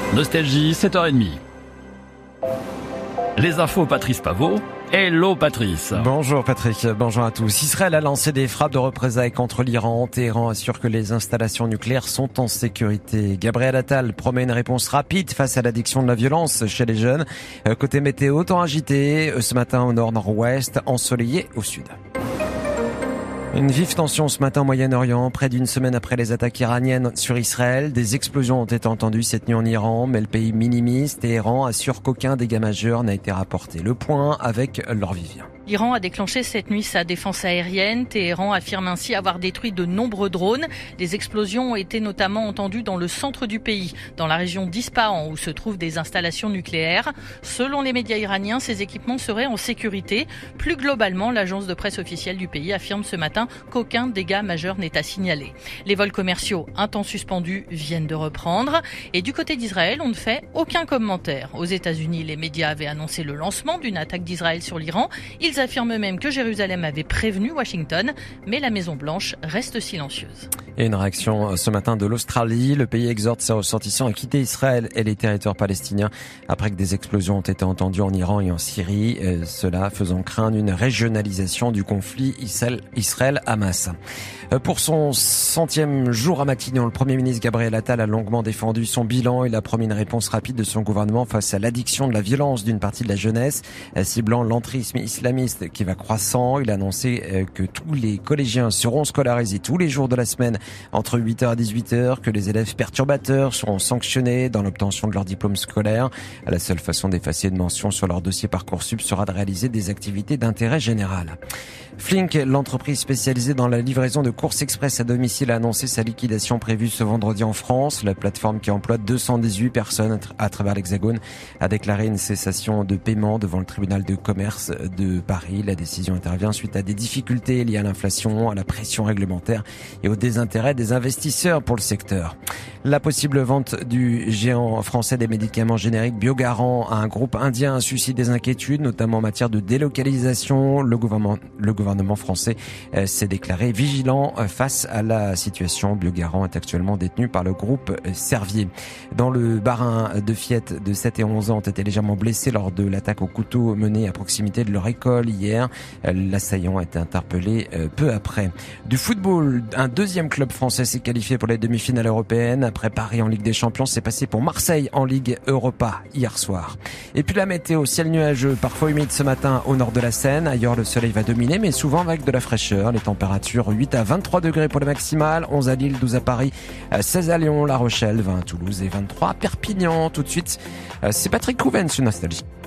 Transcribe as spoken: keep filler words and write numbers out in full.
Nostalgie, sept heures trente. Les infos Patrice Pavot. Hello Patrice. Bonjour Patrick, bonjour à tous. Israël a lancé des frappes de représailles contre l'Iran. Téhéran assure que les installations nucléaires sont en sécurité. Gabriel Attal promet une réponse rapide face à l'addiction de la violence chez les jeunes. Côté météo, temps agité ce matin au nord-nord-ouest, ensoleillé au sud. Une vive tension ce matin au Moyen-Orient, près d'une semaine après les attaques iraniennes sur Israël. Des explosions ont été entendues cette nuit en Iran, mais le pays minimise. Téhéran assure qu'aucun dégât majeur n'a été rapporté. Le point avec Laure Vivien. L'Iran a déclenché cette nuit sa défense aérienne. Téhéran affirme ainsi avoir détruit de nombreux drones. Des explosions ont été notamment entendues dans le centre du pays, dans la région d'Ispahan, où se trouvent des installations nucléaires. Selon les médias iraniens, ces équipements seraient en sécurité. Plus globalement, l'agence de presse officielle du pays affirme ce matin qu'aucun dégât majeur n'est à signaler. Les vols commerciaux, un temps suspendus, viennent de reprendre. Et du côté d'Israël, on ne fait aucun commentaire. Aux États-Unis, les médias avaient annoncé le lancement d'une attaque d'Israël sur l'Iran. Ils Ils affirment même que Jérusalem avait prévenu Washington, mais la Maison-Blanche reste silencieuse. Et une réaction ce matin de l'Australie. Le pays exhorte ses ressortissants à quitter Israël et les territoires palestiniens après que des explosions ont été entendues en Iran et en Syrie. Euh, cela faisant craindre une régionalisation du conflit Israël-Hamas. Euh, pour son centième jour à Matignon, le Premier ministre Gabriel Attal a longuement défendu son bilan. Il a promis une réponse rapide de son gouvernement face à l'addiction de la violence d'une partie de la jeunesse, euh, ciblant l'entrisme islamiste qui va croissant. Il a annoncé euh, que tous les collégiens seront scolarisés tous les jours de la semaine entre huit heures et dix-huit heures, que les élèves perturbateurs seront sanctionnés dans l'obtention de leur diplôme scolaire. La seule façon d'effacer une mention sur leur dossier Parcoursup sera de réaliser des activités d'intérêt général. Flink, l'entreprise spécialisée dans la livraison de courses express à domicile, a annoncé sa liquidation prévue ce vendredi en France. La plateforme qui emploie deux cent dix-huit personnes à travers l'Hexagone a déclaré une cessation de paiement devant le tribunal de commerce de Paris. La décision intervient suite à des difficultés liées à l'inflation, à la pression réglementaire et au désintérêt des investisseurs pour le secteur. La possible vente du géant français des médicaments génériques Biogarant à un groupe indien suscite des inquiétudes, notamment en matière de délocalisation. Le gouvernement, le gouvernement français euh, s'est déclaré vigilant euh, face à la situation. Biogarant est actuellement détenu par le groupe euh, Servier. Dans le Bas-Rhin, deux fillettes de sept et onze ans ont été légèrement blessées lors de l'attaque au couteau menée à proximité de leur école hier. Euh, l'assaillant a été interpellé euh, peu après. Du football, un deuxième club français s'est qualifié pour les demi-finales européennes. Après Paris en Ligue des Champions, c'est passé pour Marseille en Ligue Europa hier soir. Et puis la météo, ciel nuageux, parfois humide ce matin au nord de la Seine. Ailleurs, le soleil va dominer, mais souvent avec de la fraîcheur. Les températures huit à vingt-trois degrés pour le maximal, onze à Lille, douze à Paris, seize à Lyon, La Rochelle, vingt à Toulouse et vingt-trois à Perpignan. Tout de suite, c'est Patrick Couven sur Nostalgie.